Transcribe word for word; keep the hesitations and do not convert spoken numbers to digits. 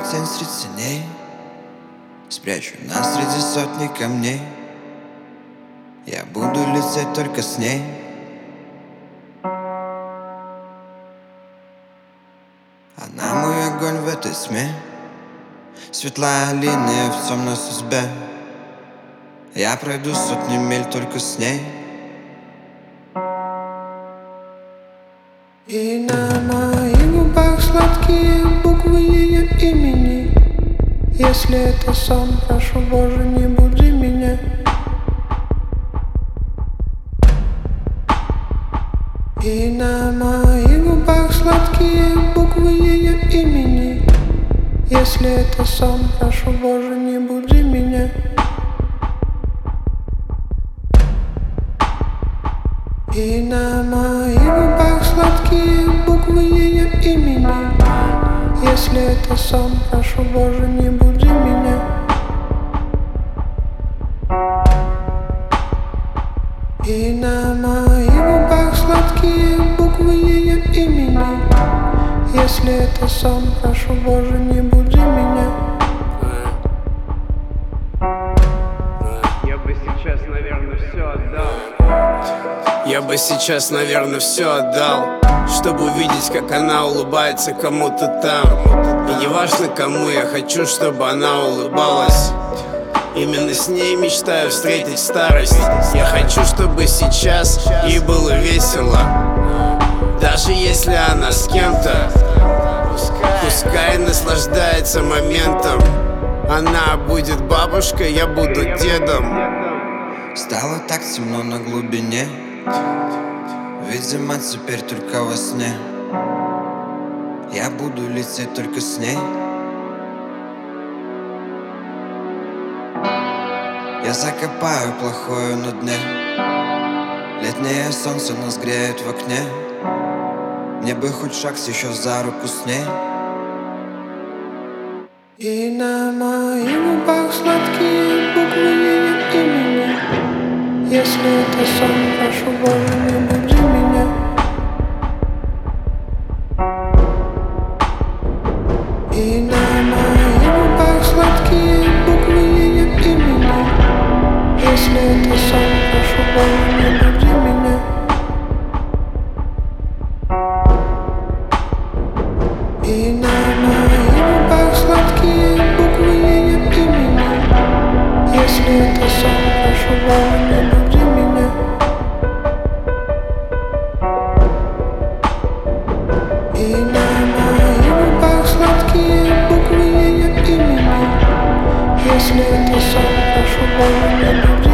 тень среди теней, спрячу нас среди сотни камней. Я буду лететь только с ней. Она мой огонь в этой тьме, светлая линия в темной судьбе. Я пройду сотни миль только с ней. И на моих губах сладкие буквы ее имени. Если это сон, прошу, Боже, не буди меня. И на моих губах сладкие буквы ее имени. Если это сон, прошу, Боже, не буди меня. И на моих губах сладкие буквы ее имени. Если это сон, прошу, Боже, не буди меня. И на моих губах сладкие буквы ее имени. Если это сон, прошу, Боже, не буди меня. Я бы сейчас, наверное, все отдал. Я бы сейчас, наверное, все отдал, чтобы увидеть, как она улыбается кому-то там. И не важно кому, я хочу, чтобы она улыбалась. Именно с ней мечтаю встретить старость. Я хочу, чтобы сейчас ей было весело. Даже если она с кем-то, пускай наслаждается моментом. Она будет бабушкой, я буду дедом. Стало так темно на глубине, видимо, теперь только во сне. Я буду лететь только с ней. Я закопаю плохое на дне. Летнее солнце нас греет в окне. Мне бы хоть шаг сейчас за руку с ней. И на моих губах сладкие буквы ее имени. Если это сон, прошу, Боже, не буди меня. И на моих губах сладкие буквы ее имени. Если это сон, прошу, Боже, не буди меня. И на моих губах сладкие буквы ее имени. Если это сон, прошу, Боже, не буди меня. И на моих губах сладкие буквы ее имени. Если это сон, прошу, Боже, не буди меня.